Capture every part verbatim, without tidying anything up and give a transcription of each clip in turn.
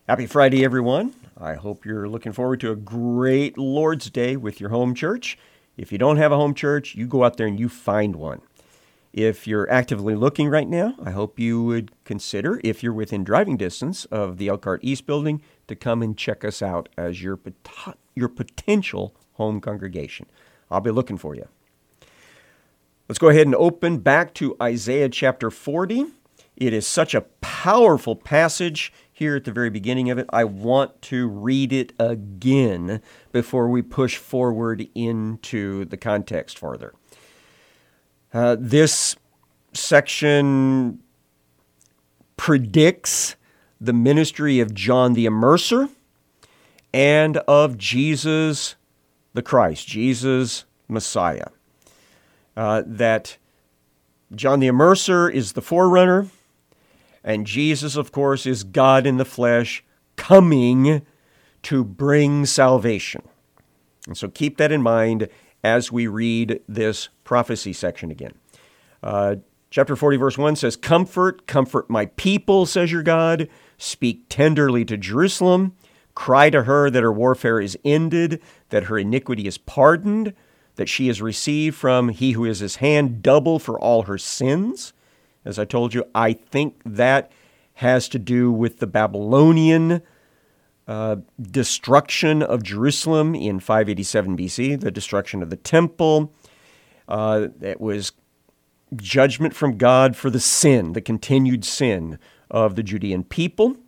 Happy Friday, everyone. I hope you're looking forward to a great Lord's Day with your home church. If you don't have a home church, you go out there and you find one. If you're actively looking right now, I hope you would consider, if you're within driving distance of the Elkhart East building, to come and check us out as your, pot- your potential home congregation. I'll be looking for you. Let's go ahead and open back to Isaiah chapter forty. It is such a powerful passage here at the very beginning of it. I want to read it again before we push forward into the context further. Uh, this section predicts the ministry of John the Immerser and of Jesus the Christ, Jesus Messiah. Uh, that John the Immerser is the forerunner, and Jesus, of course, is God in the flesh coming to bring salvation. And so keep that in mind as we read this prophecy section again. Uh, chapter forty, verse one says, Comfort, comfort my people, says your God. Speak tenderly to Jerusalem. Cry to her that her warfare is ended, that her iniquity is pardoned, that she has received from he who is his hand double for all her sins. As I told you, I think that has to do with the Babylonian uh, destruction of Jerusalem in five eighty-seven B C, the destruction of the temple. Uh, it was judgment from God for the sin, the continued sin of the Judean people.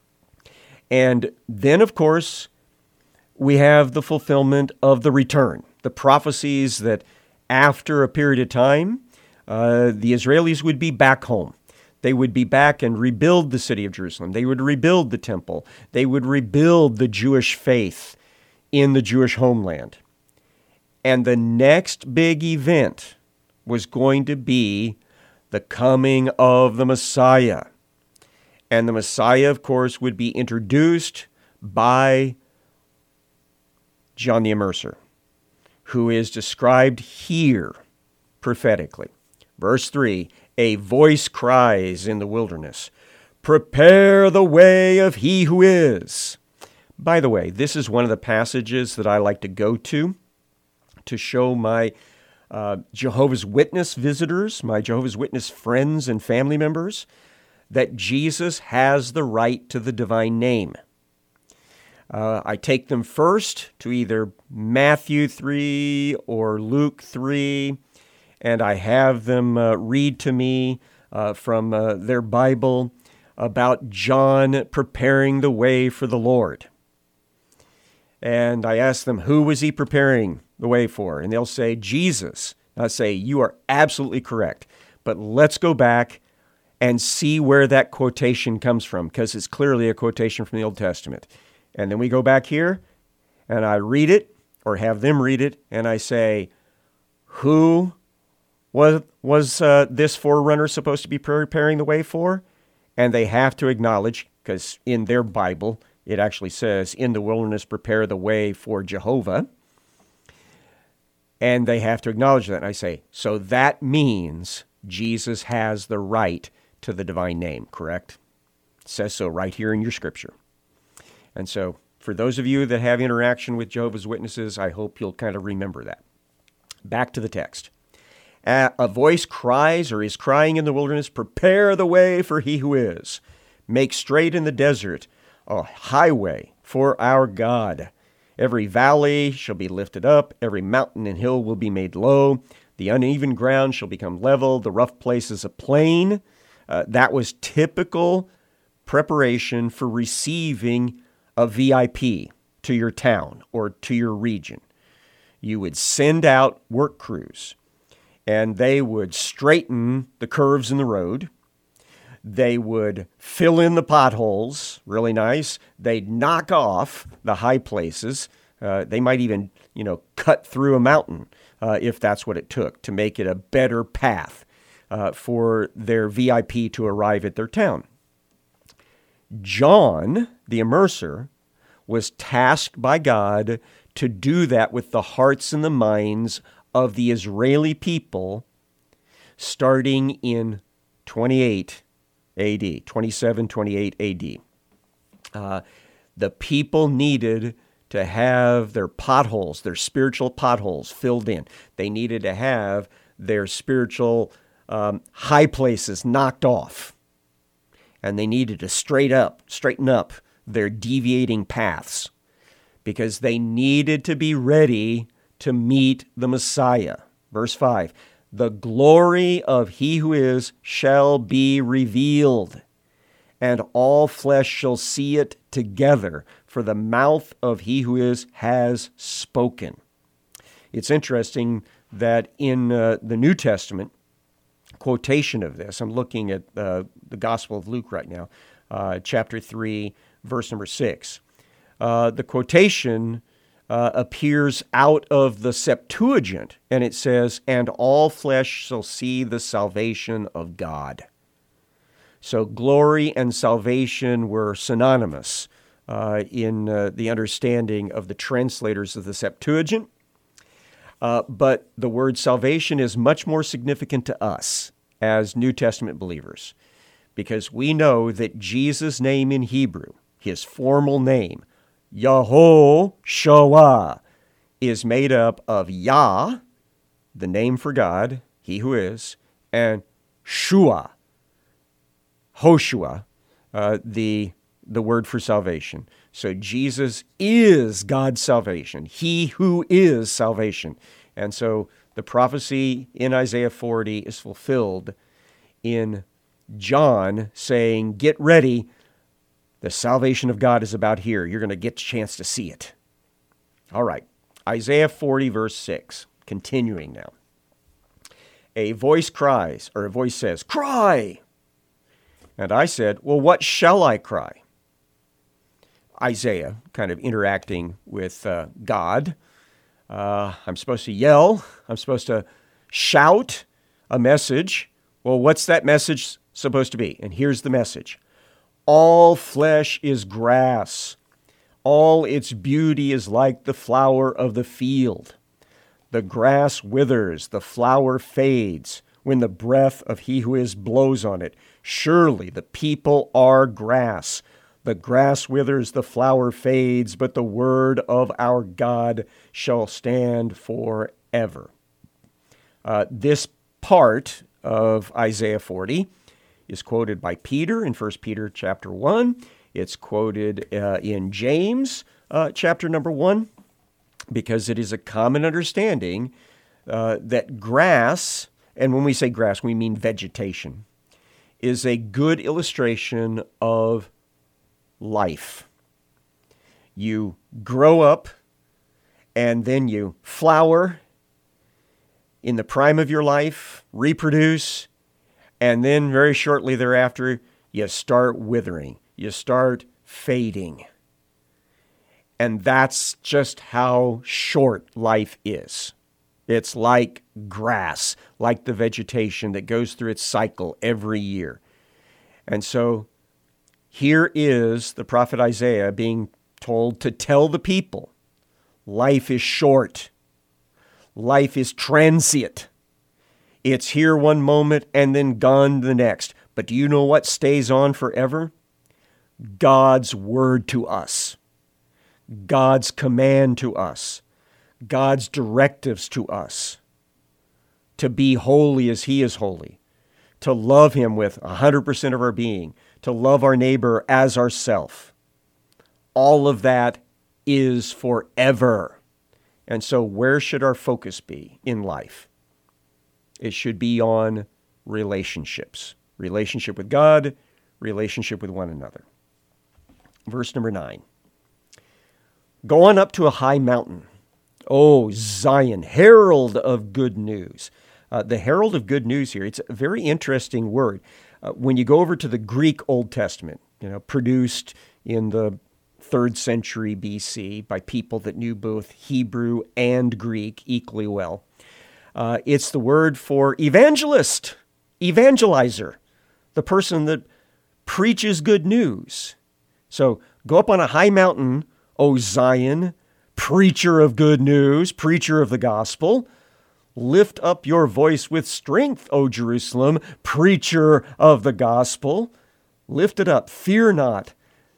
And then, of course, we have the fulfillment of the return, the prophecies that after a period of time, Uh, the Israelis would be back home. They would be back and rebuild the city of Jerusalem. They would rebuild the temple. They would rebuild the Jewish faith in the Jewish homeland. And the next big event was going to be the coming of the Messiah. And the Messiah, of course, would be introduced by John the Immerser, who is described here prophetically. Verse three, a voice cries in the wilderness, prepare the way of he who is. By the way, this is one of the passages that I like to go to to show my uh, Jehovah's Witness visitors, my Jehovah's Witness friends and family members, that Jesus has the right to the divine name. Uh, I take them first to either Matthew three or Luke three, and I have them uh, read to me uh, from uh, their Bible about John preparing the way for the Lord. And I ask them, who was he preparing the way for? And they'll say, Jesus. I say, you are absolutely correct. But let's go back and see where that quotation comes from, because it's clearly a quotation from the Old Testament. And then we go back here, and I read it, or have them read it, and I say, who Was, was uh, this forerunner supposed to be preparing the way for? And they have to acknowledge, because in their Bible, it actually says, in the wilderness, prepare the way for Jehovah. And they have to acknowledge that. And I say, so that means Jesus has the right to the divine name, correct? It says so right here in your scripture. And so for those of you that have interaction with Jehovah's Witnesses, I hope you'll kind of remember that. Back to the text. A voice cries or is crying in the wilderness, prepare the way for he who is. Make straight in the desert a highway for our God. Every valley shall be lifted up, every mountain and hill will be made low. The uneven ground shall become level, the rough places a plain. Uh, that was typical preparation for receiving a V I P to your town or to your region. You would send out work crews, and they would straighten the curves in the road. They would fill in the potholes, really nice. They'd knock off the high places. Uh, they might even, you know, cut through a mountain uh, if that's what it took to make it a better path uh, for their V I P to arrive at their town. John, the Immerser, was tasked by God to do that with the hearts and the minds of the Israeli people starting in twenty-eight A D, twenty-seven, twenty-eight A D. Uh, the people needed to have their potholes, their spiritual potholes filled in. They needed to have their spiritual um, high places knocked off. And they needed to straight up, straighten up their deviating paths because they needed to be ready to meet the Messiah. Verse five, the glory of he who is shall be revealed, and all flesh shall see it together, for the mouth of he who is has spoken. It's interesting that in uh, the New Testament, quotation of this, I'm looking at uh, the Gospel of Luke right now, uh, chapter three, verse number six. Uh, the quotation uh, appears out of the Septuagint, and it says, and all flesh shall see the salvation of God. So glory and salvation were synonymous uh, in uh, the understanding of the translators of the Septuagint. Uh, but the word salvation is much more significant to us as New Testament believers because we know that Jesus' name in Hebrew, his formal name, Yahoshua, is made up of Yah, the name for God, he who is, and Shua, Hoshua, uh, the, the word for salvation. So Jesus is God's salvation, he who is salvation. And so the prophecy in Isaiah forty is fulfilled in John saying, get ready, the salvation of God is about here. You're going to get a chance to see it. All right, Isaiah forty, verse six, continuing now. A voice cries, or a voice says, cry! And I said, well, what shall I cry? Isaiah, kind of interacting with uh, God. Uh, I'm supposed to yell. I'm supposed to shout a message. Well, what's that message supposed to be? And here's the message. All flesh is grass. All its beauty is like the flower of the field. The grass withers, the flower fades, when the breath of he who is blows on it. Surely the people are grass. The grass withers, the flower fades, but the word of our God shall stand forever. Uh, this part of Isaiah forty is quoted by Peter in First Peter chapter one. It's quoted uh, in James uh, chapter number one, because it is a common understanding uh, that grass, and when we say grass, we mean vegetation, is a good illustration of life. You grow up and then you flower in the prime of your life, reproduce, and then very shortly thereafter, you start withering. You start fading. And that's just how short life is. It's like grass, like the vegetation that goes through its cycle every year. And so here is the prophet Isaiah being told to tell the people, life is short. Life is transient. It's here one moment and then gone the next. But do you know what stays on forever? God's word to us. God's command to us. God's directives to us. To be holy as he is holy. To love him with one hundred percent of our being. To love our neighbor as ourself. All of that is forever. And so where should our focus be in life? It should be on relationships. Relationship with God, relationship with one another. Verse number nine. Go on up to a high mountain, O Zion, herald of good news. Uh, the herald of good news here, it's a very interesting word. Uh, when you go over to the Greek Old Testament, you know, produced in the third century B C by people that knew both Hebrew and Greek equally well. Uh, it's the word for evangelist, evangelizer, the person that preaches good news. So go up on a high mountain, O Zion, preacher of good news, preacher of the gospel. Lift up your voice with strength, O Jerusalem, preacher of the gospel. Lift it up, fear not.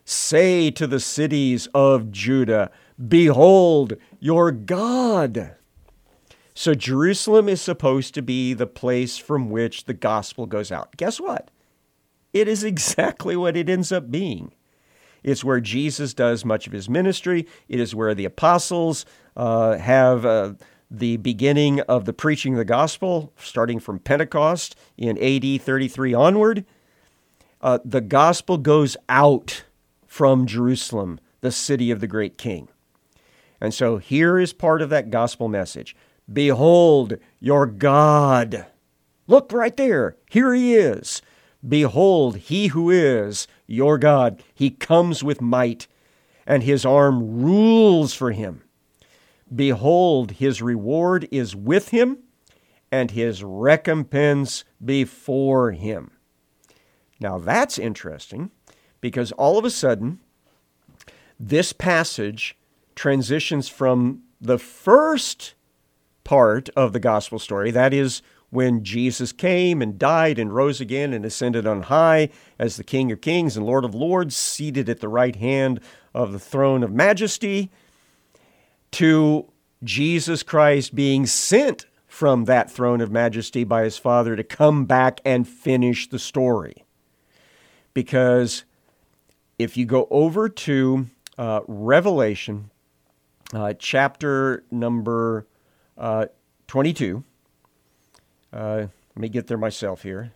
Say to the cities of Judah, behold your God. So Jerusalem is supposed to be the place from which the gospel goes out. Guess what? It is exactly what it ends up being. It's where Jesus does much of his ministry. It is where the apostles uh, have uh, the beginning of the preaching of the gospel, starting from Pentecost in A D thirty-three onward. Uh, the gospel goes out from Jerusalem, the city of the great king. And so here is part of that gospel message. Behold your God. Look right there. Here he is. Behold, he who is your God. He comes with might, and his arm rules for him. Behold, his reward is with him, and his recompense before him. Now that's interesting, because all of a sudden, this passage transitions from the first part of the gospel story, that is, when Jesus came and died and rose again and ascended on high as the King of Kings and Lord of Lords, seated at the right hand of the throne of majesty, to Jesus Christ being sent from that throne of majesty by his Father to come back and finish the story. Because if you go over to uh, Revelation uh, chapter number uh, twenty-two, Uh, let me get there myself here.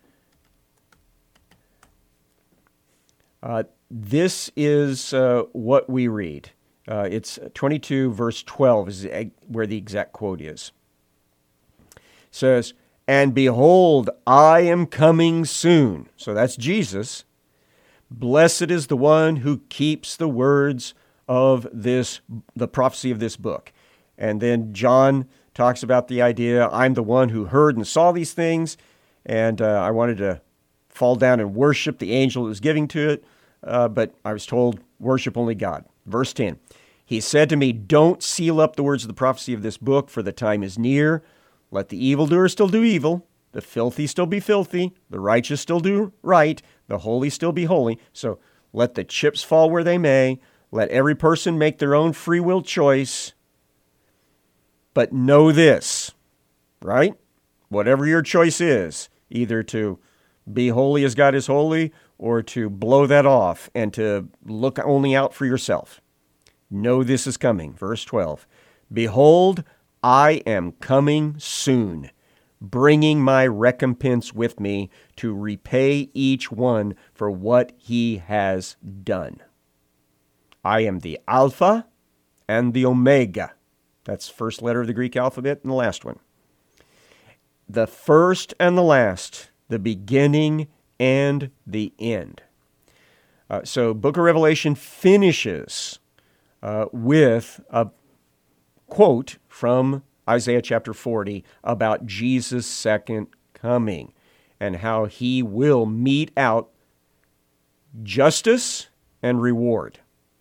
Uh, this is uh, what we read. Uh, it's twenty-two, verse twelve is where the exact quote is. It says, "And behold, I am coming soon." So that's Jesus. "Blessed is the one who keeps the words of this, the prophecy of this book." And then John talks about the idea, I'm the one who heard and saw these things, and uh, I wanted to fall down and worship the angel that was giving to it, uh, but I was told, worship only God. Verse ten, "He said to me, don't seal up the words of the prophecy of this book, for the time is near. Let the evildoer still do evil, the filthy still be filthy, the righteous still do right, the holy still be holy. So let the chips fall where they may. Let every person make their own free will choice. But know this," right? Whatever your choice is, either to be holy as God is holy or to blow that off and to look only out for yourself. Know this is coming. Verse twelve, "Behold, I am coming soon, bringing my recompense with me to repay each one for what he has done. I am the Alpha and the Omega." That's the first letter of the Greek alphabet and the last one. The first and the last, the beginning and the end. Uh, so Book of Revelation finishes uh, with a quote from Isaiah chapter forty about Jesus' second coming and how he will mete out justice and reward.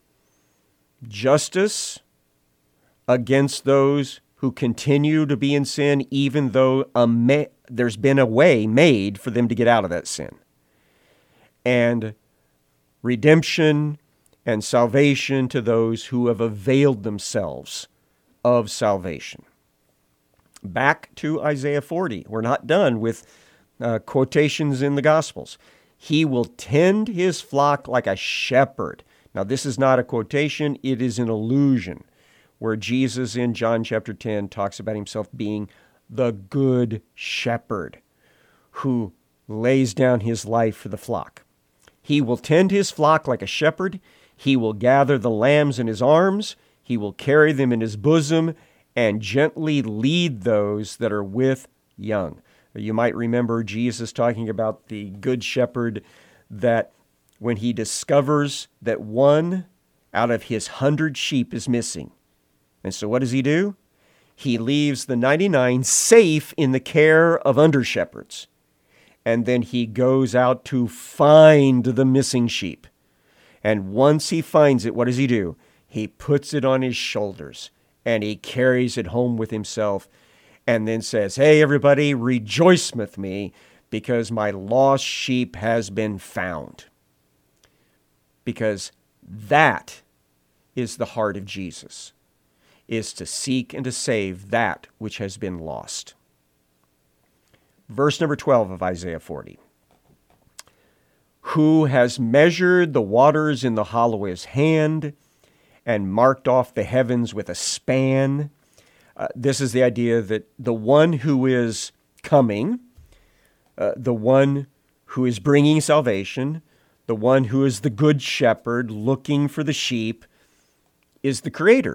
Justice against those who continue to be in sin, even though a ma- there's been a way made for them to get out of that sin. And redemption and salvation to those who have availed themselves of salvation. Back to Isaiah forty. We're not done with uh, quotations in the Gospels. "He will tend his flock like a shepherd." Now, this is not a quotation. It is an allusion, where Jesus in John chapter ten talks about himself being the good shepherd who lays down his life for the flock. "He will tend his flock like a shepherd. He will gather the lambs in his arms. He will carry them in his bosom and gently lead those that are with young." You might remember Jesus talking about the good shepherd, that when he discovers that one out of his hundred sheep is missing, and so what does he do? He leaves the ninety-nine safe in the care of under-shepherds. And then he goes out to find the missing sheep. And once he finds it, what does he do? He puts it on his shoulders and he carries it home with himself and then says, "Hey, everybody, rejoice with me because my lost sheep has been found." because that is the heart of Jesus, is to seek and to save that which has been lost. Verse number twelve of Isaiah forty. Who has measured the waters in the hollow of his hand and marked off the heavens with a span? Uh, this is the idea that the one who is coming, uh, the one who is bringing salvation, the one who is the good shepherd looking for the sheep, is the Creator.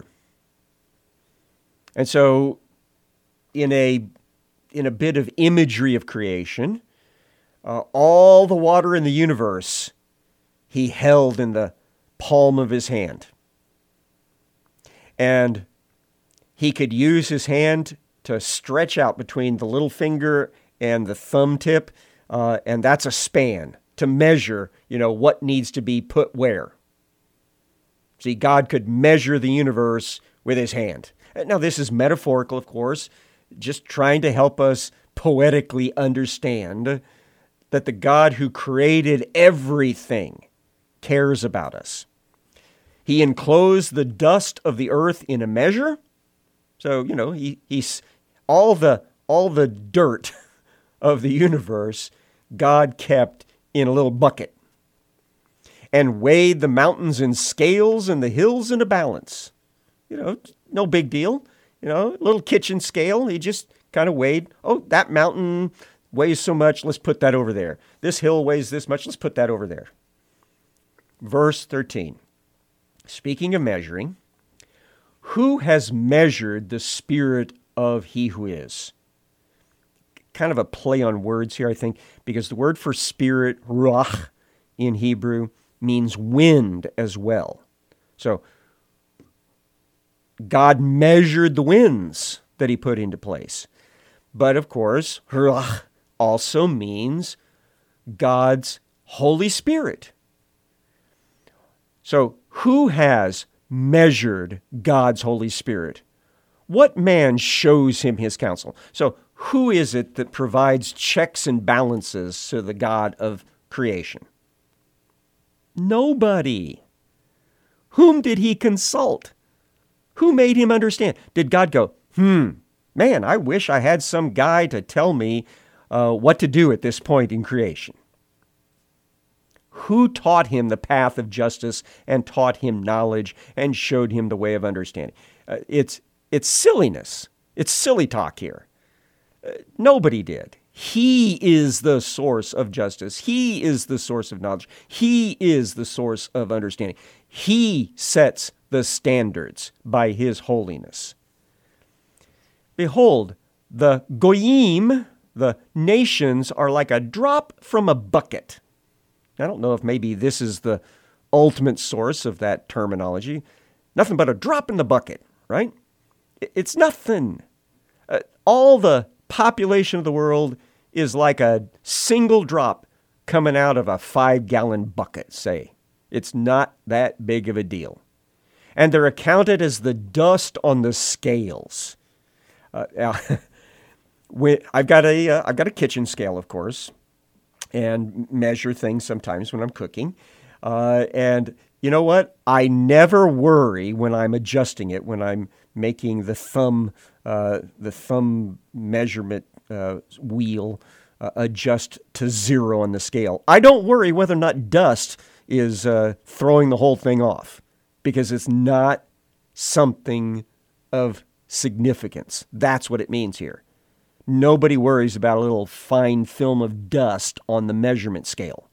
And so in a, in a bit of imagery of creation, uh, all the water in the universe he held in the palm of his hand. And he could use his hand to stretch out between the little finger and the thumb tip, uh, and that's a span to measure, you know, what needs to be put where. See, God could measure the universe with his hand. Now, this is metaphorical, of course, just trying to help us poetically understand that the God who created everything cares about us. He enclosed the dust of the earth in a measure. So, you know, he, he's all the all the dirt of the universe God kept in a little bucket, and weighed the mountains in scales and the hills in a balance. You know, no big deal. You know, little kitchen scale. He just kind of weighed, oh, that mountain weighs so much, let's put that over there. This hill weighs this much, let's put that over there. Verse thirteen. Speaking of measuring, who has measured the spirit of he who is? Kind of a play on words here, I think, because the word for spirit, ruach, in Hebrew, means wind as well. So, God measured the winds that he put into place. But of course, ruach also means God's Holy Spirit. So, who has measured God's Holy Spirit? What man shows him his counsel? So, who is it that provides checks and balances to the God of creation? Nobody. Whom did he consult? Who made him understand? Did God go, hmm, man, I wish I had some guy to tell me uh, what to do at this point in creation? Who taught him the path of justice and taught him knowledge and showed him the way of understanding? Uh, it's, it's silliness. It's silly talk here. Uh, nobody did. He is the source of justice. He is the source of knowledge. He is the source of understanding. He sets the standards by his holiness. Behold, the goyim, the nations, are like a drop from a bucket. I don't know if maybe this is the ultimate source of that terminology. Nothing but a drop in the bucket, right? It's nothing. Uh, all the population of the world is like a single drop coming out of a five-gallon bucket, say. It's not that big of a deal. And they're accounted as the dust on the scales. Uh, when, I've got a uh, I've got a kitchen scale, of course, and measure things sometimes when I'm cooking. Uh, and you know what? I never worry when I'm adjusting it, when I'm making the thumb uh, the thumb measurement uh, wheel uh, adjust to zero on the scale. I don't worry whether or not dust is uh, throwing the whole thing off, because it's not something of significance. That's what it means here. Nobody worries about a little fine film of dust on the measurement scale.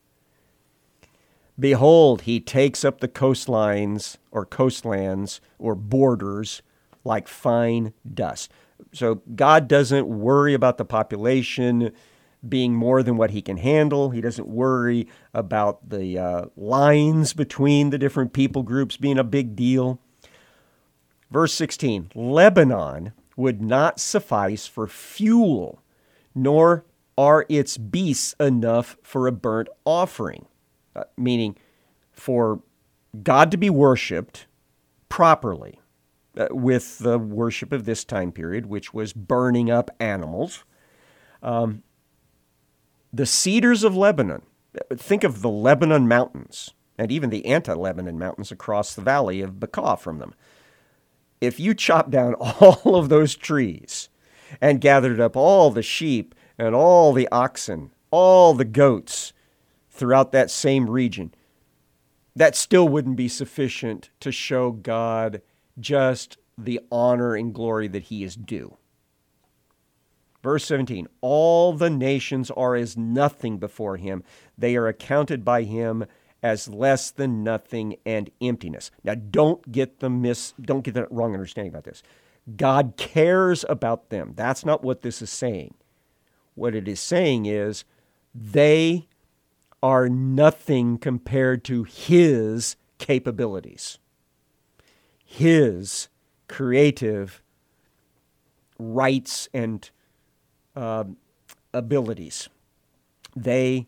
Behold, he takes up the coastlines or coastlands or borders like fine dust. So God doesn't worry about the population being more than what he can handle. He doesn't worry about the uh, lines between the different people groups being a big deal. Verse sixteen, Lebanon would not suffice for fuel, nor are its beasts enough for a burnt offering. Uh, meaning for God to be worshipped properly uh, with the worship of this time period, which was burning up animals. Um, the cedars of Lebanon, think of the Lebanon mountains. and even the anti-Lebanon mountains across the valley of Baca from them. If you chop down all of those trees and gathered up all the sheep and all the oxen, all the goats throughout that same region, that still wouldn't be sufficient to show God just the honor and glory that he is due. Verse seventeen, all the nations are as nothing before him. They are accounted by him as less than nothing and emptiness. Now, don't get the mis, don't get the wrong understanding about this. God cares about them. That's not what this is saying. What it is saying is they are nothing compared to his capabilities, his creative rights and uh, abilities. They,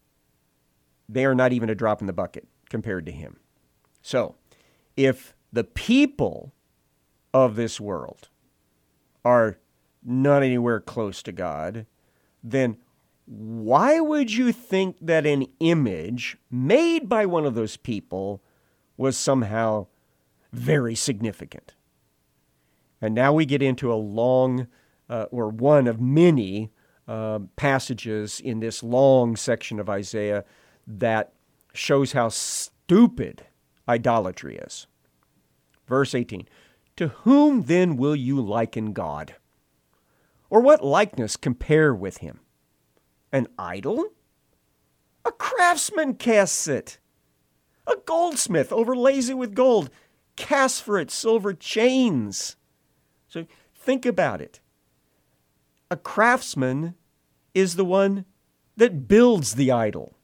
they are not even a drop in the bucket compared to him. So, if the people of this world are not anywhere close to God, then why would you think that an image made by one of those people was somehow very significant? And now we get into a long, uh, or one of many uh, passages in this long section of Isaiah that shows how stupid idolatry is. Verse eighteen, to whom then will you liken God? Or what likeness compare with him? An idol? A craftsman casts it. A goldsmith overlays it with gold, casts for it silver chains. So think about it. A craftsman is the one that builds the idol.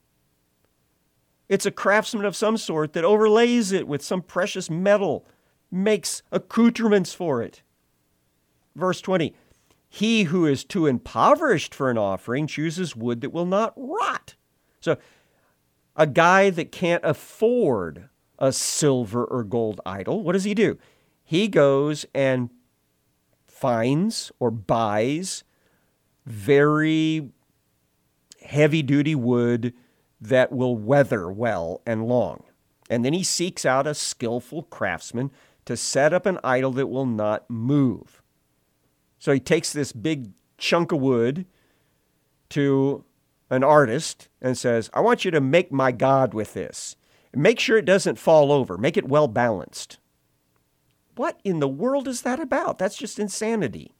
It's a craftsman of some sort that overlays it with some precious metal, makes accoutrements for it. Verse twenty, he who is too impoverished for an offering chooses wood that will not rot. So a guy that can't afford a silver or gold idol, what does he do? He goes and finds or buys very heavy-duty wood that will weather well and long. And then he seeks out a skillful craftsman to set up an idol that will not move. So he takes this big chunk of wood to an artist and says, I want you to make my God with this. Make sure it doesn't fall over. Make it well balanced. What in the world is that about? That's just insanity.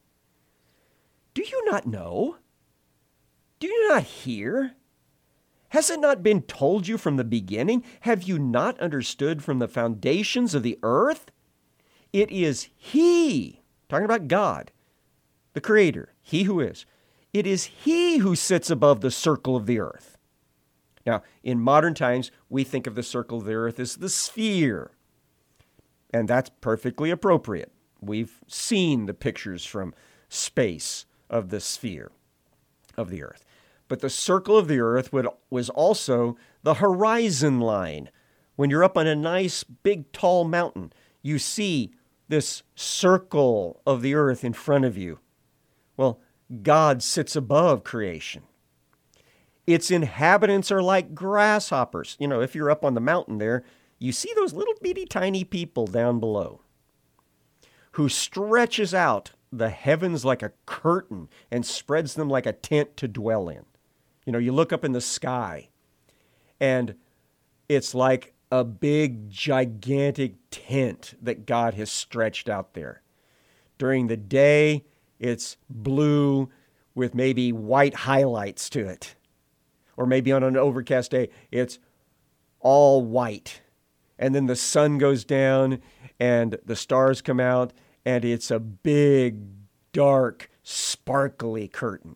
Do you not know? Do you not hear? Has it not been told you from the beginning? Have you not understood from the foundations of the earth? It is he, talking about God, the Creator, he who is. It is he who sits above the circle of the earth. Now, in modern times, we think of the circle of the earth as the sphere. And that's perfectly appropriate. We've seen the pictures from space of the sphere of the earth. But the circle of the earth would, was also the horizon line. When you're up on a nice, big, tall mountain, you see this circle of the earth in front of you. Well, God sits above creation. Its inhabitants are like grasshoppers. You know, if you're up on the mountain there, you see those little bitty tiny people down below who stretches out the heavens like a curtain and spreads them like a tent to dwell in. You know, you look up in the sky and it's like a big, gigantic tent that God has stretched out there. During the day, it's blue with maybe white highlights to it. Or maybe on an overcast day, it's all white. And then the sun goes down and the stars come out and it's a big, dark, sparkly curtain.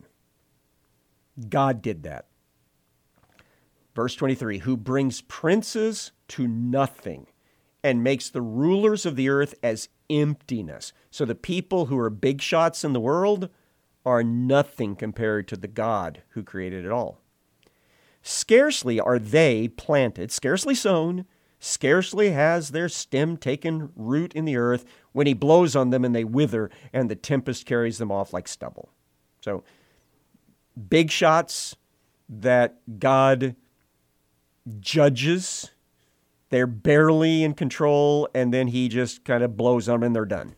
God did that. Verse twenty-three, who brings princes to nothing and makes the rulers of the earth as emptiness. So the people who are big shots in the world are nothing compared to the God who created it all. Scarcely are they planted, scarcely sown, scarcely has their stem taken root in the earth when he blows on them and they wither and the tempest carries them off like stubble. So big shots that God judges they're barely in control, and then he just kind of blows them and they're done.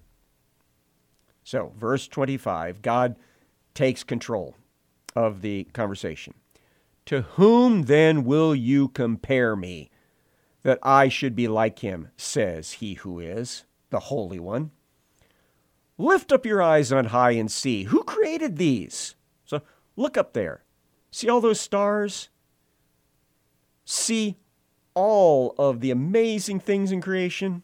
So, verse twenty-five, God takes control of the conversation. To whom then will you compare me, that I should be like him, says he who is the Holy One. Lift up your eyes on high and see. Who created these? So look up there. See all those stars? See all of the amazing things in creation?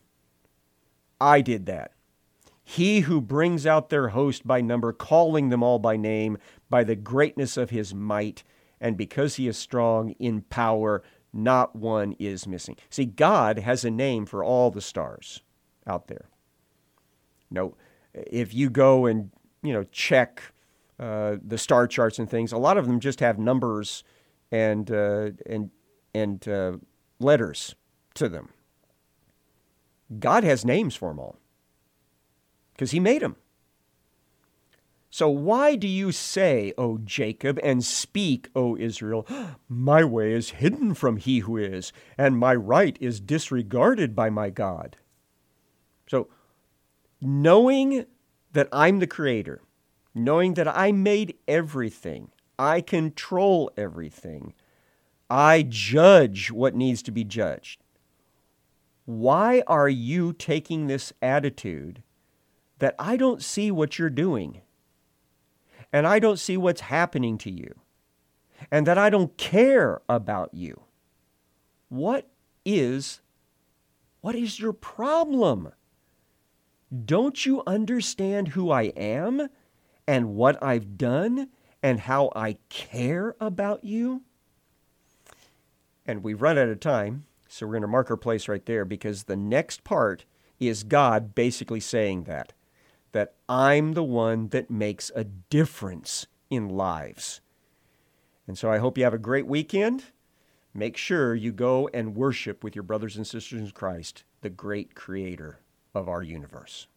I did that. He who brings out their host by number, calling them all by name, by the greatness of his might, and because he is strong in power, not one is missing. See, God has a name for all the stars out there. No, if you go and, you know, check uh, the star charts and things, a lot of them just have numbers and uh, and and uh, letters to them. God has names for them all because he made them. So why do you say, O Jacob, and speak, O Israel, my way is hidden from he who is, and my right is disregarded by my God? So knowing that I'm the creator, knowing that I made everything, I control everything, I judge what needs to be judged. Why are you taking this attitude that I don't see what you're doing? And I don't see what's happening to you, and that I don't care about you? What is, what is your problem? Don't you understand who I am and what I've done and how I care about you? And we've run out of time, so we're going to mark our place right there, because the next part is God basically saying that. that I'm the one that makes a difference in lives. And so I hope you have a great weekend. Make sure you go and worship with your brothers and sisters in Christ, the great creator of our universe.